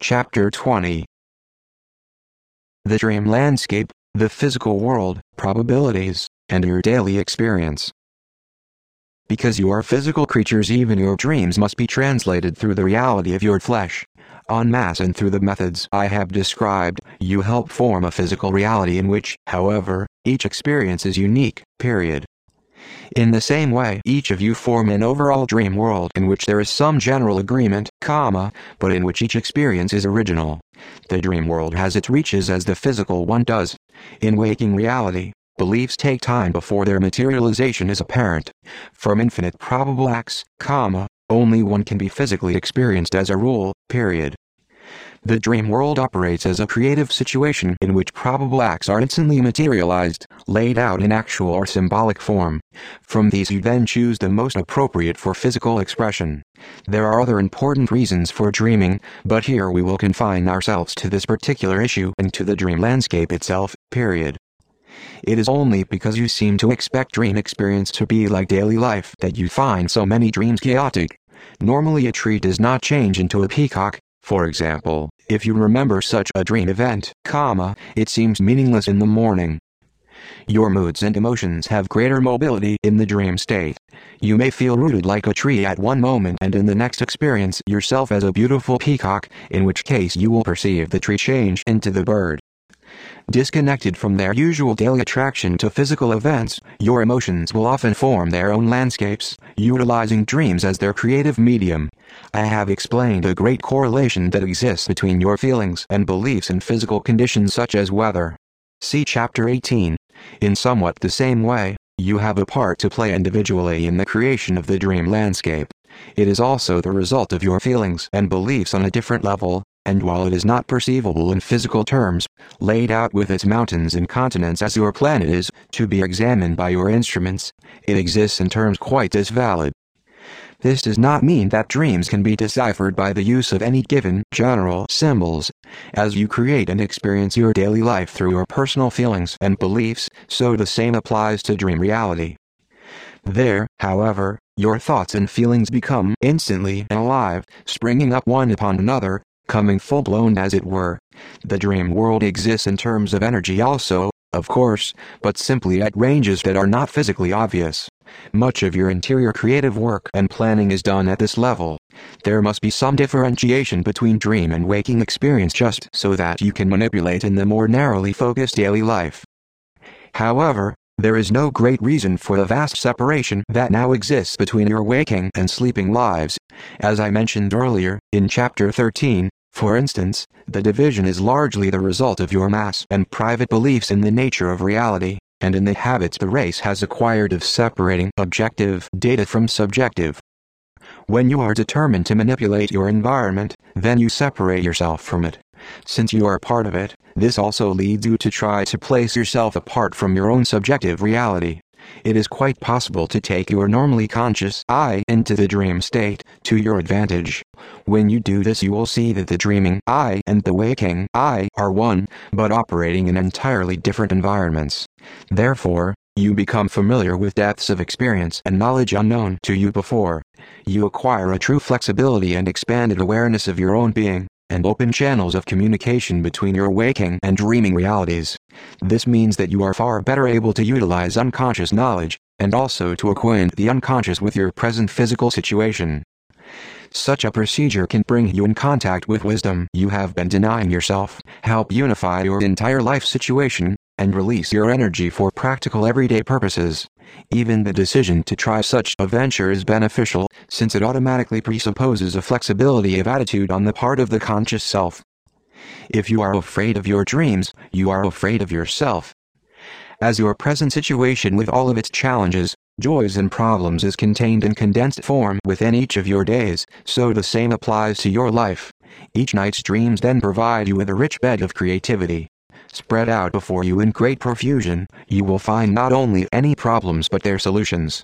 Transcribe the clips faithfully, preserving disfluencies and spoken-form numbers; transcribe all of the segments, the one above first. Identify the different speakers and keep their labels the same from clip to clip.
Speaker 1: Chapter twenty. The dream landscape, the physical world, probabilities, and your daily experience. Because you are physical creatures, even your dreams must be translated through the reality of your flesh. En masse and through the methods I have described, you help form a physical reality in which, however, each experience is unique, period. In the same way, each of you form an overall dream world in which there is some general agreement, comma, but in which each experience is original. The dream world has its reaches as the physical one does. In waking reality, beliefs take time before their materialization is apparent. From infinite probable acts, comma, only one can be physically experienced as a rule, period. The dream world operates as a creative situation in which probable acts are instantly materialized, laid out in actual or symbolic form. From these you then choose the most appropriate for physical expression. There are other important reasons for dreaming, but here we will confine ourselves to this particular issue and to the dream landscape itself, period. It is only because you seem to expect dream experience to be like daily life that you find so many dreams chaotic. Normally a tree does not change into a peacock. For example, if you remember such a dream event, comma, it seems meaningless in the morning. Your moods and emotions have greater mobility in the dream state. You may feel rooted like a tree at one moment and in the next experience yourself as a beautiful peacock, in which case you will perceive the tree change into the bird. Disconnected from their usual daily attraction to physical events, your emotions will often form their own landscapes, utilizing dreams as their creative medium. I have explained a great correlation that exists between your feelings and beliefs in physical conditions such as weather. See Chapter eighteen. In somewhat the same way, you have a part to play individually in the creation of the dream landscape. It is also the result of your feelings and beliefs on a different level, and while it is not perceivable in physical terms, laid out with its mountains and continents as your planet is, to be examined by your instruments, it exists in terms quite as valid. This does not mean that dreams can be deciphered by the use of any given, general symbols. As you create and experience your daily life through your personal feelings and beliefs, so the same applies to dream reality. There, however, your thoughts and feelings become instantly and alive, springing up one upon another, coming full-blown as it were. The dream world exists in terms of energy also, of course, but simply at ranges that are not physically obvious. Much of your interior creative work and planning is done at this level. There must be some differentiation between dream and waking experience just so that you can manipulate in the more narrowly focused daily life. However, there is no great reason for the vast separation that now exists between your waking and sleeping lives. As I mentioned earlier, in Chapter thirteen, for instance, the division is largely the result of your mass and private beliefs in the nature of reality, and in the habits the race has acquired of separating objective data from subjective. When you are determined to manipulate your environment, then you separate yourself from it. Since you are part of it, this also leads you to try to place yourself apart from your own subjective reality. It is quite possible to take your normally conscious I into the dream state, to your advantage. When you do this, you will see that the dreaming I and the waking I are one, but operating in entirely different environments. Therefore, you become familiar with depths of experience and knowledge unknown to you before. You acquire a true flexibility and expanded awareness of your own being, and open channels of communication between your waking and dreaming realities. This means that you are far better able to utilize unconscious knowledge, and also to acquaint the unconscious with your present physical situation. Such a procedure can bring you in contact with wisdom you have been denying yourself, help unify your entire life situation, and release your energy for practical everyday purposes. Even the decision to try such a venture is beneficial, since it automatically presupposes a flexibility of attitude on the part of the conscious self. If you are afraid of your dreams, you are afraid of yourself. As your present situation with all of its challenges, joys and problems is contained in condensed form within each of your days, so the same applies to your life. Each night's dreams then provide you with a rich bed of creativity. Spread out before you in great profusion, you will find not only any problems but their solutions.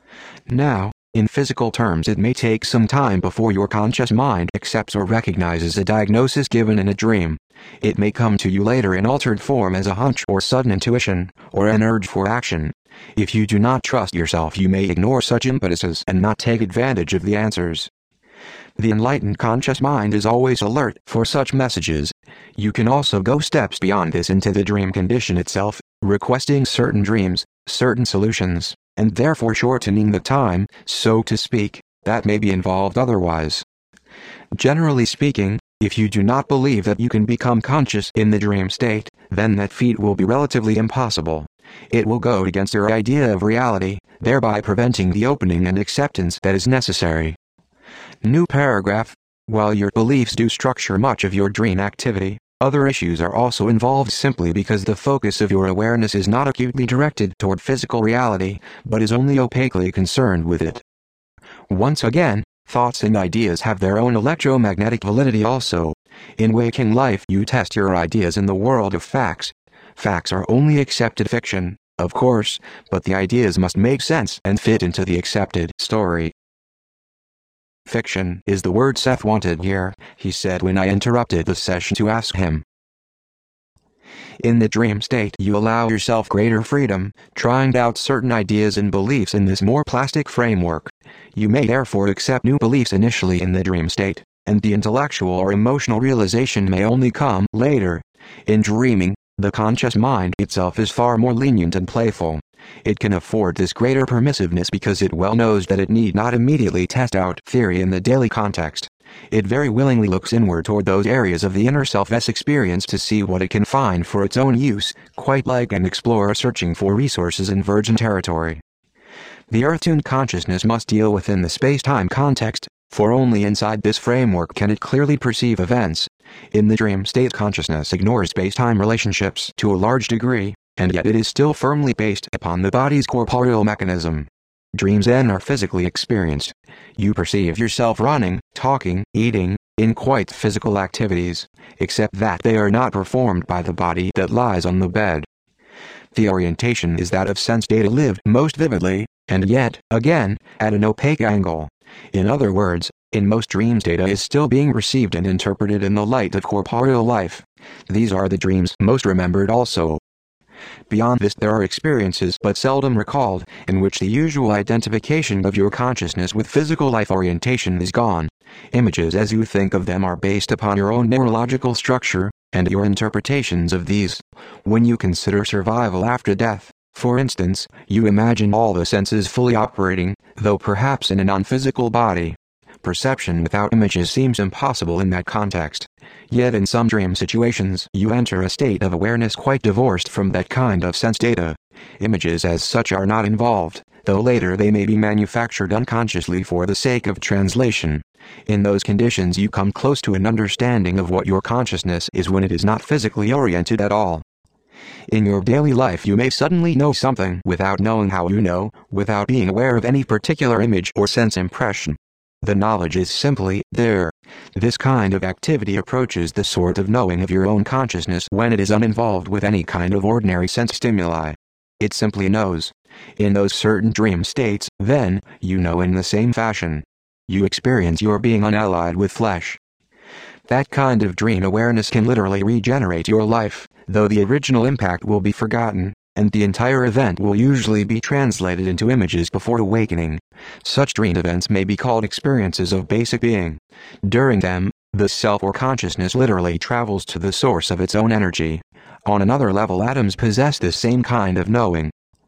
Speaker 1: Now, in physical terms, it may take some time before your conscious mind accepts or recognizes a diagnosis given in a dream. It may come to you later in altered form as a hunch or sudden intuition, or an urge for action. If you do not trust yourself, you may ignore such impetuses and not take advantage of the answers. The enlightened conscious mind is always alert for such messages. You can also go steps beyond this into the dream condition itself, requesting certain dreams, certain solutions, and therefore shortening the time, so to speak, that may be involved otherwise. Generally speaking, if you do not believe that you can become conscious in the dream state, then that feat will be relatively impossible. It will go against your idea of reality, thereby preventing the opening and acceptance that is necessary. New paragraph. While your beliefs do structure much of your dream activity, other issues are also involved simply because the focus of your awareness is not acutely directed toward physical reality, but is only opaquely concerned with it. Once again, thoughts and ideas have their own electromagnetic validity also. In waking life you test your ideas in the world of facts. Facts are only accepted fiction, of course, but the ideas must make sense and fit into the accepted story. Fiction is the word Seth wanted here, he said when I interrupted the session to ask him. In the dream state you allow yourself greater freedom, trying out certain ideas and beliefs in this more plastic framework. You may therefore accept new beliefs initially in the dream state, and the intellectual or emotional realization may only come later. In dreaming, the conscious mind itself is far more lenient and playful. It can afford this greater permissiveness because it well knows that it need not immediately test out theory in the daily context. It very willingly looks inward toward those areas of the inner self's experience to see what it can find for its own use, quite like an explorer searching for resources in virgin territory. The earth-tuned consciousness must deal within the space-time context, for only inside this framework can it clearly perceive events. In the dream state, consciousness ignores space-time relationships to a large degree, and yet it is still firmly based upon the body's corporeal mechanism. Dreams then are physically experienced. You perceive yourself running, talking, eating, in quite physical activities, except that they are not performed by the body that lies on the bed. The orientation is that of sense data lived most vividly, and yet, again, at an opaque angle. In other words, in most dreams data is still being received and interpreted in the light of corporeal life. These are the dreams most remembered also. Beyond this there are experiences but seldom recalled, in which the usual identification of your consciousness with physical life orientation is gone. Images as you think of them are based upon your own neurological structure, and your interpretations of these. When you consider survival after death, for instance, you imagine all the senses fully operating, though perhaps in a non-physical body. Perception without images seems impossible in that context. Yet in some dream situations you enter a state of awareness quite divorced from that kind of sense data. Images as such are not involved, though later they may be manufactured unconsciously for the sake of translation. In those conditions you come close to an understanding of what your consciousness is when it is not physically oriented at all. In your daily life you may suddenly know something without knowing how you know, without being aware of any particular image or sense impression. The knowledge is simply there. This kind of activity approaches the sort of knowing of your own consciousness when it is uninvolved with any kind of ordinary sense stimuli. It simply knows. In those certain dream states, then, you know in the same fashion. You experience your being unallied with flesh. That kind of dream awareness can literally regenerate your life, though the original impact will be forgotten, and the entire event will usually be translated into images before awakening. Such dream events may be called experiences of basic being. During them, the self or consciousness literally travels to the source of its own energy. On another level, atoms possess this same kind of knowing.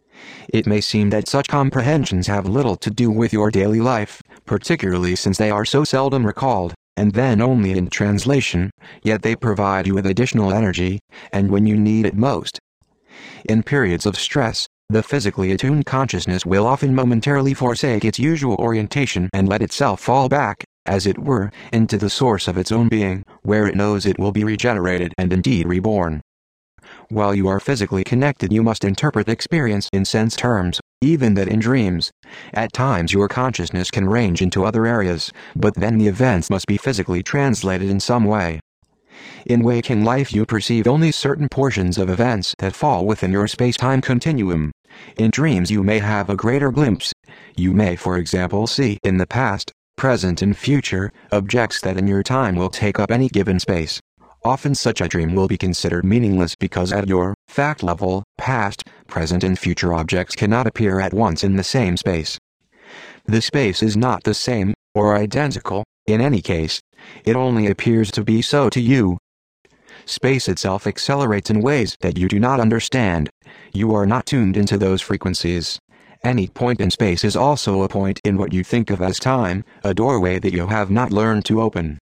Speaker 1: It may seem that such comprehensions have little to do with your daily life, particularly since they are so seldom recalled, and then only in translation, yet they provide you with additional energy, and when you need it most. In periods of stress, the physically attuned consciousness will often momentarily forsake its usual orientation and let itself fall back, as it were, into the source of its own being, where it knows it will be regenerated and indeed reborn. While you are physically connected, you must interpret experience in sense terms, even that in dreams. At times your consciousness can range into other areas, but then the events must be physically translated in some way. In waking life you perceive only certain portions of events that fall within your space-time continuum. In dreams you may have a greater glimpse. You may, for example, see in the past, present and future, objects that in your time will take up any given space. Often such a dream will be considered meaningless because at your fact level, past, present and future objects cannot appear at once in the same space. The space is not the same, or identical, In any case, it only appears to be so to you. Space itself accelerates in ways that you do not understand. You are not tuned into those frequencies. Any point in space is also a point in what you think of as time, a doorway that you have not learned to open.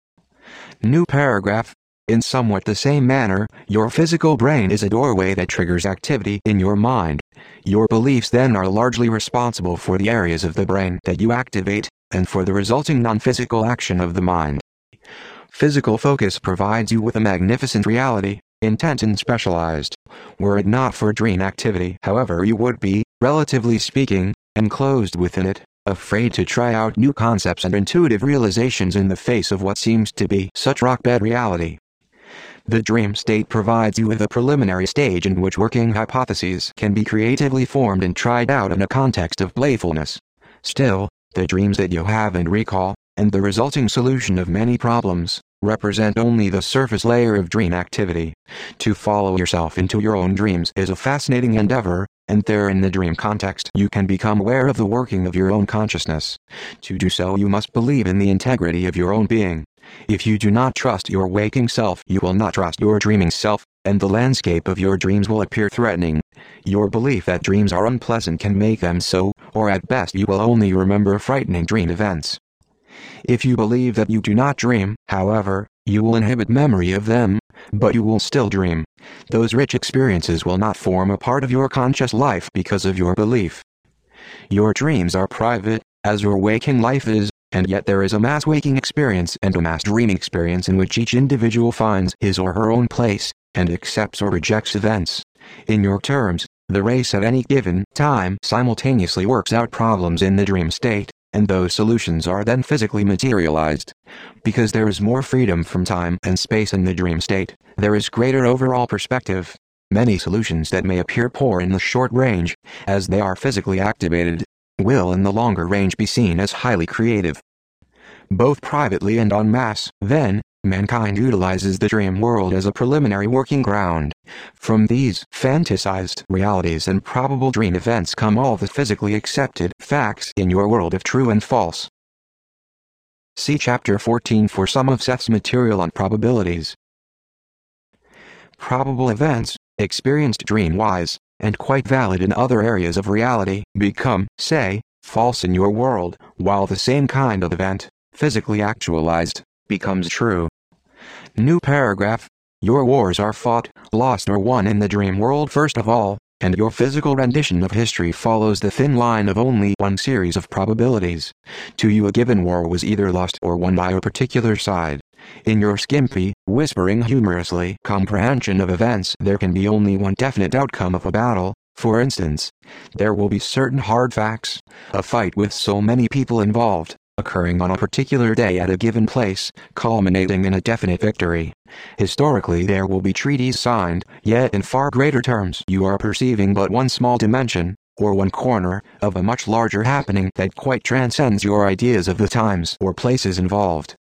Speaker 1: New paragraph. In somewhat the same manner, your physical brain is a doorway that triggers activity in your mind. Your beliefs then are largely responsible for the areas of the brain that you activate, and for the resulting non-physical action of the mind. Physical focus provides you with a magnificent reality, intent and specialized. Were it not for dream activity, however, you would be, relatively speaking, enclosed within it, afraid to try out new concepts and intuitive realizations in the face of what seems to be such rock-bed reality. The dream state provides you with a preliminary stage in which working hypotheses can be creatively formed and tried out in a context of playfulness. Still, the dreams that you have and recall, and the resulting solution of many problems, represent only the surface layer of dream activity. To follow yourself into your own dreams is a fascinating endeavor, and there in the dream context you can become aware of the working of your own consciousness. To do so you must believe in the integrity of your own being. If you do not trust your waking self, you will not trust your dreaming self, and the landscape of your dreams will appear threatening. Your belief that dreams are unpleasant can make them so, or at best you will only remember frightening dream events. If you believe that you do not dream, however, you will inhibit memory of them, but you will still dream. Those rich experiences will not form a part of your conscious life because of your belief. Your dreams are private, as your waking life is, and yet there is a mass waking experience and a mass dreaming experience in which each individual finds his or her own place, and accepts or rejects events. In your terms, the race at any given time simultaneously works out problems in the dream state, and those solutions are then physically materialized. Because there is more freedom from time and space in the dream state, there is greater overall perspective. Many solutions that may appear poor in the short range, as they are physically activated, will in the longer range be seen as highly creative. Both privately and en masse, then, mankind utilizes the dream world as a preliminary working ground. From these fantasized realities and probable dream events come all the physically accepted facts in your world of true and false. See Chapter fourteen for some of Seth's material on probabilities. Probable events, experienced dream-wise, and quite valid in other areas of reality, become, say, false in your world, while the same kind of event, physically actualized, becomes true. New paragraph. Your wars are fought, lost or won in the dream world first of all, and your physical rendition of history follows the thin line of only one series of probabilities. To you a given war was either lost or won by a particular side. In your skimpy, whispering humorously comprehension of events there can be only one definite outcome of a battle. For instance, there will be certain hard facts, a fight with so many people involved, occurring on a particular day at a given place, culminating in a definite victory. Historically there will be treaties signed, yet in far greater terms you are perceiving but one small dimension, or one corner, of a much larger happening that quite transcends your ideas of the times or places involved.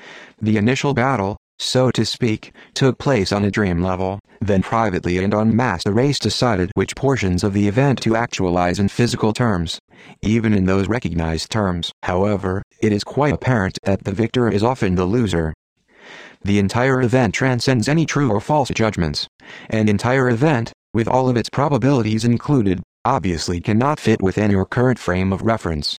Speaker 1: The initial battle, so to speak, took place on a dream level, then privately and en masse the race decided which portions of the event to actualize in physical terms. Even in those recognized terms, however, it is quite apparent that the victor is often the loser. The entire event transcends any true or false judgments. An entire event, with all of its probabilities included, obviously cannot fit within your current frame of reference.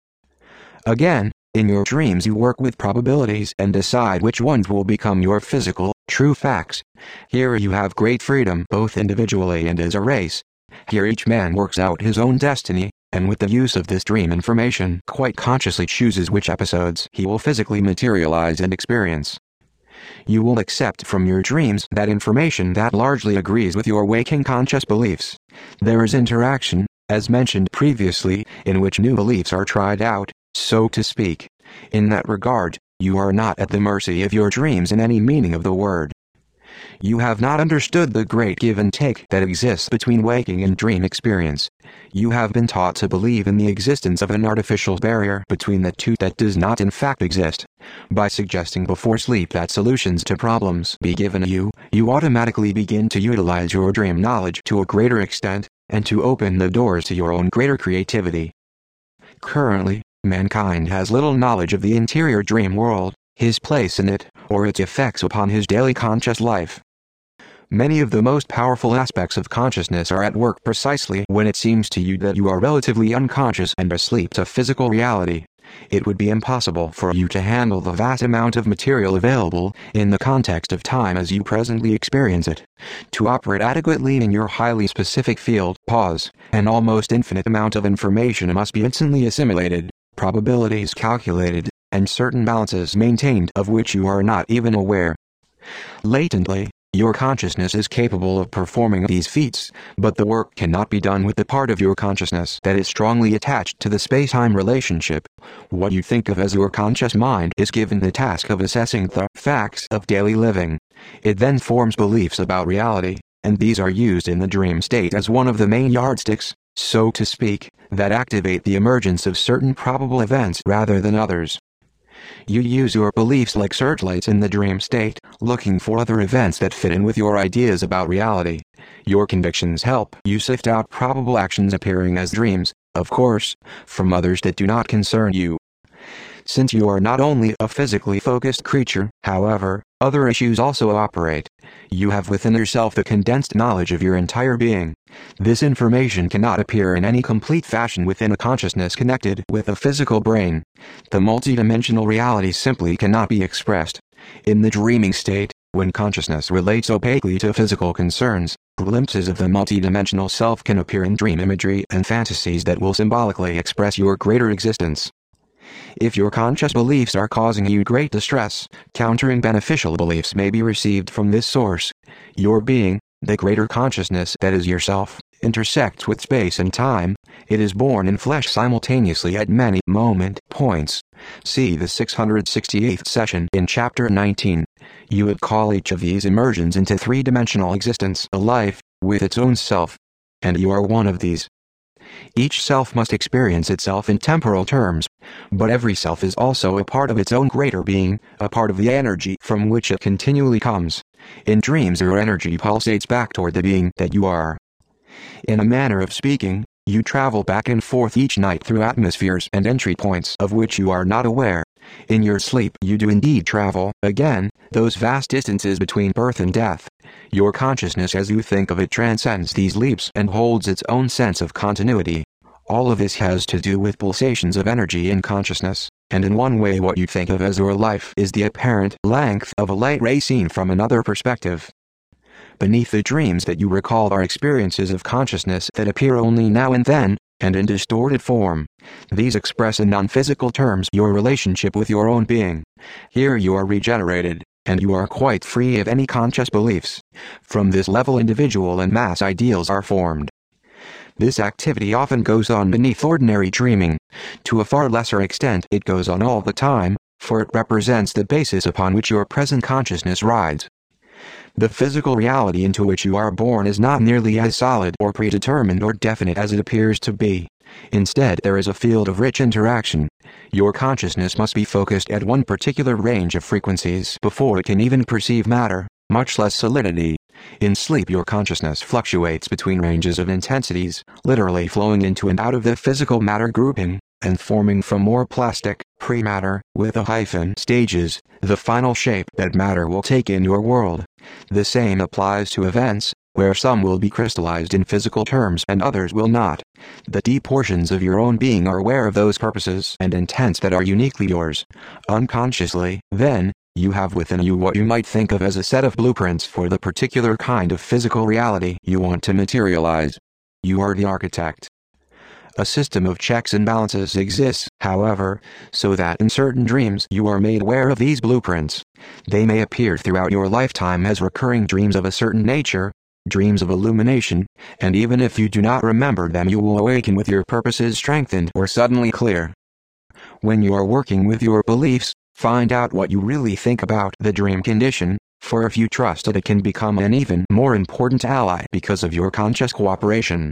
Speaker 1: Again, in your dreams you work with probabilities and decide which ones will become your physical, true facts. Here you have great freedom both individually and as a race. Here each man works out his own destiny, and with the use of this dream information quite consciously chooses which episodes he will physically materialize and experience. You will accept from your dreams that information that largely agrees with your waking conscious beliefs. There is interaction, as mentioned previously, in which new beliefs are tried out, so to speak. In that regard, you are not at the mercy of your dreams in any meaning of the word. You have not understood the great give and take that exists between waking and dream experience. You have been taught to believe in the existence of an artificial barrier between the two that does not in fact exist. By suggesting before sleep that solutions to problems be given you, you automatically begin to utilize your dream knowledge to a greater extent, and to open the doors to your own greater creativity. Currently, mankind has little knowledge of the interior dream world. his place in it, or its effects upon his daily conscious life. Many of the most powerful aspects of consciousness are at work precisely when it seems to you that you are relatively unconscious and asleep to physical reality. It would be impossible for you to handle the vast amount of material available in the context of time as you presently experience it. To operate adequately in your highly specific field, pause, an almost infinite amount of information must be instantly assimilated, probabilities calculated, and certain balances maintained of which you are not even aware. Latently, your consciousness is capable of performing these feats, but the work cannot be done with the part of your consciousness that is strongly attached to the space-time relationship. What you think of as your conscious mind is given the task of assessing the facts of daily living. It then forms beliefs about reality, and these are used in the dream state as one of the main yardsticks, so to speak, that activate the emergence of certain probable events rather than others. You use your beliefs like searchlights in the dream state, looking for other events that fit in with your ideas about reality. Your convictions help you sift out probable actions appearing as dreams, of course, from others that do not concern you. Since you are not only a physically focused creature, however, other issues also operate. You have within yourself the condensed knowledge of your entire being. This information cannot appear in any complete fashion within a consciousness connected with a physical brain. The multidimensional reality simply cannot be expressed. In the dreaming state, when consciousness relates opaquely to physical concerns, glimpses of the multidimensional self can appear in dream imagery and fantasies that will symbolically express your greater existence. If your conscious beliefs are causing you great distress, countering beneficial beliefs may be received from this source. Your being, the greater consciousness that is yourself, intersects with space and time. It is born in flesh simultaneously at many moment points. See the six hundred sixty-eighth session in chapter nineteen. You would call each of these immersions into three-dimensional existence a life, with its own self. And you are one of these. Each self must experience itself in temporal terms, but every self is also a part of its own greater being, a part of the energy from which it continually comes. In dreams your energy pulsates back toward the being that you are. In a manner of speaking, you travel back and forth each night through atmospheres and entry points of which you are not aware. In your sleep you do indeed travel, again, those vast distances between birth and death. Your consciousness as you think of it transcends these leaps and holds its own sense of continuity. All of this has to do with pulsations of energy in consciousness, and in one way what you think of as your life is the apparent length of a light ray seen from another perspective. Beneath the dreams that you recall are experiences of consciousness that appear only now and then, and in distorted form. These express in non-physical terms your relationship with your own being. Here you are regenerated, and you are quite free of any conscious beliefs. From this level individual and mass ideals are formed. This activity often goes on beneath ordinary dreaming. To a far lesser extent it goes on all the time, for it represents the basis upon which your present consciousness rides. The physical reality into which you are born is not nearly as solid or predetermined or definite as it appears to be. Instead, there is a field of rich interaction. Your consciousness must be focused at one particular range of frequencies before it can even perceive matter, much less solidity. In sleep your consciousness fluctuates between ranges of intensities, literally flowing into and out of the physical matter grouping, and forming from more plastic, pre-matter, with a hyphen stages, the final shape that matter will take in your world. The same applies to events, where some will be crystallized in physical terms and others will not. The deep portions of your own being are aware of those purposes and intents that are uniquely yours. Unconsciously, then, you have within you what you might think of as a set of blueprints for the particular kind of physical reality you want to materialize. You are the architect. A system of checks and balances exists, however, so that in certain dreams you are made aware of these blueprints. They may appear throughout your lifetime as recurring dreams of a certain nature, dreams of illumination, and even if you do not remember them you will awaken with your purposes strengthened or suddenly clear. When you are working with your beliefs, find out what you really think about the dream condition, for if you trust it, it can become an even more important ally because of your conscious cooperation.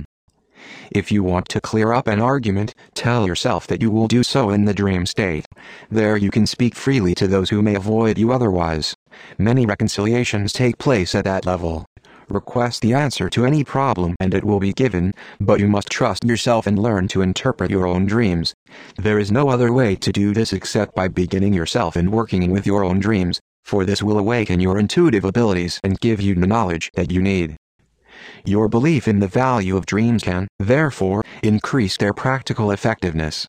Speaker 1: If you want to clear up an argument, tell yourself that you will do so in the dream state. There you can speak freely to those who may avoid you otherwise. Many reconciliations take place at that level. Request the answer to any problem and it will be given, but you must trust yourself and learn to interpret your own dreams. There is no other way to do this except by beginning yourself and working with your own dreams, for this will awaken your intuitive abilities and give you the knowledge that you need. Your belief in the value of dreams can, therefore, increase their practical effectiveness.